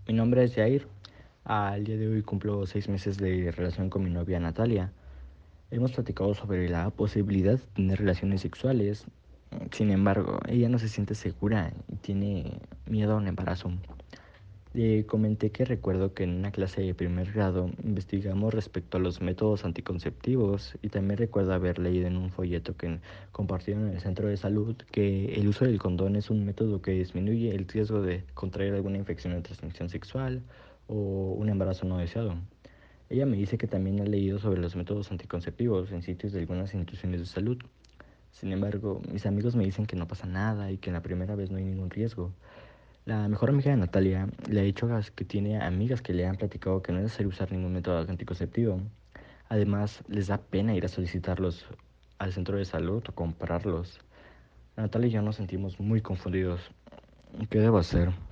Mi nombre es Jair. Al día de hoy cumplo 6 meses de relación con mi novia Natalia. Hemos platicado sobre la posibilidad de tener relaciones sexuales. Sin embargo, ella no se siente segura y tiene miedo a un embarazo. Le comenté que recuerdo que en una clase de primer grado investigamos respecto a los métodos anticonceptivos y también recuerdo haber leído en un folleto que compartieron en el centro de salud que el uso del condón es un método que disminuye el riesgo de contraer alguna infección de transmisión sexual o un embarazo no deseado. Ella me dice que también ha leído sobre los métodos anticonceptivos en sitios de algunas instituciones de salud. Sin embargo, mis amigos me dicen que no pasa nada y que en la primera vez no hay ningún riesgo. La mejor amiga de Natalia le ha dicho que tiene amigas que le han platicado que no es necesario usar ningún método anticonceptivo. Además, les da pena ir a solicitarlos al centro de salud o comprarlos. Natalia y yo nos sentimos muy confundidos. ¿Qué debo hacer?